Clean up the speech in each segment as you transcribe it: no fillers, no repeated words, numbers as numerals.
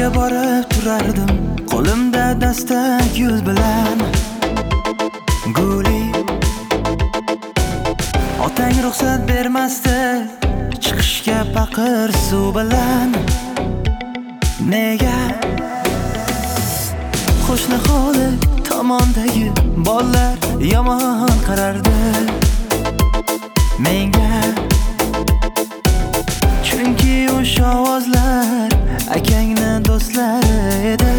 Uyga borib turardim, qo'limda dastak gul bilan. Guli otang ruxsat bermasdi chiqishga paqir suv bilan. Nega qo'shni hovli tomondagi bollar yomon qarardi menga? Chunki o'sha ovozlar akangni do'stlari edi.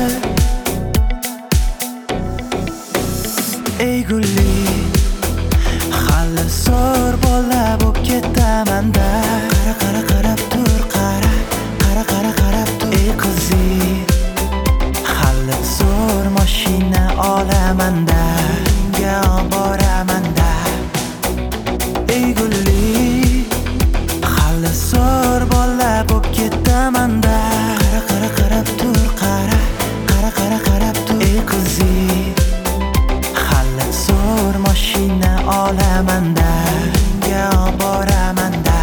Ey gulli, hali so'r bola bo'p ketaman-da. Qara qarab tur, qara qarab tur. Ey qizi, hali so'r mashina olaman-da, unga boraman-da. Ey gulli, hali so'r bola bo'p ketaman-da. Qara qarab tur, qara qarab tur. Ey qizi, hali so'r mashina olaman-da, unga boraman-da.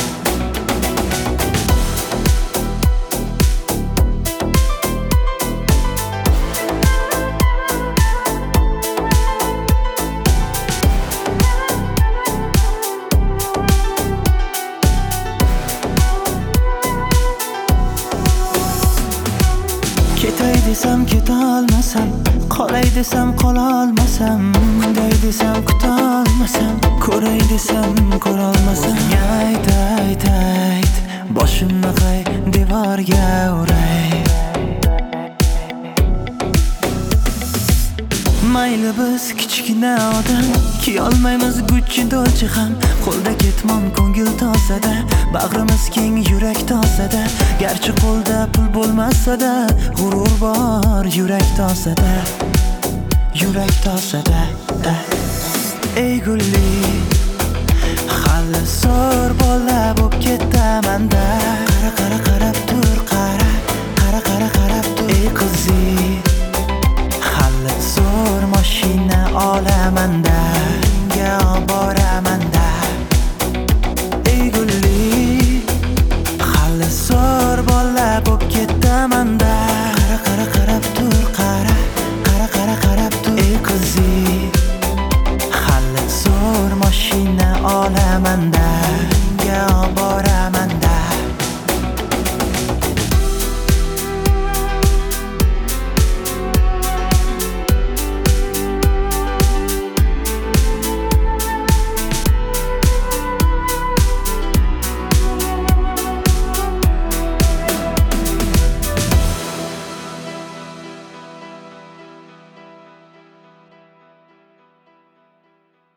Ketay desam ketolmasam, qolay desam qololmasam, kutay desam kutolmasam, ko'ray desam ko'rolmasam. Ayt, boshimni qay devorga uray. Mayli biz kichkina odam, kiyolmaymiz Gucci Dolce ham. Qo'lda ketmon ko'ngil tozada, bag'rimiz keng yurak tozada. Garchi qo'lda pul bo'lmasa-da, g'urur bor yurak tozada, yurak tozada. Ey gulli, hali so'r bola bo'p ketaman-da. Qara qarab tur, qara qarab tur. Ey qizi, hali so'r mashina olaman-da, unga boraman-da. Ey gulli, hali so'r bola bo'p ketaman-da. Qara qarab tur, qara qarab tur. Ey qizi, hali so'r mashina olaman-da.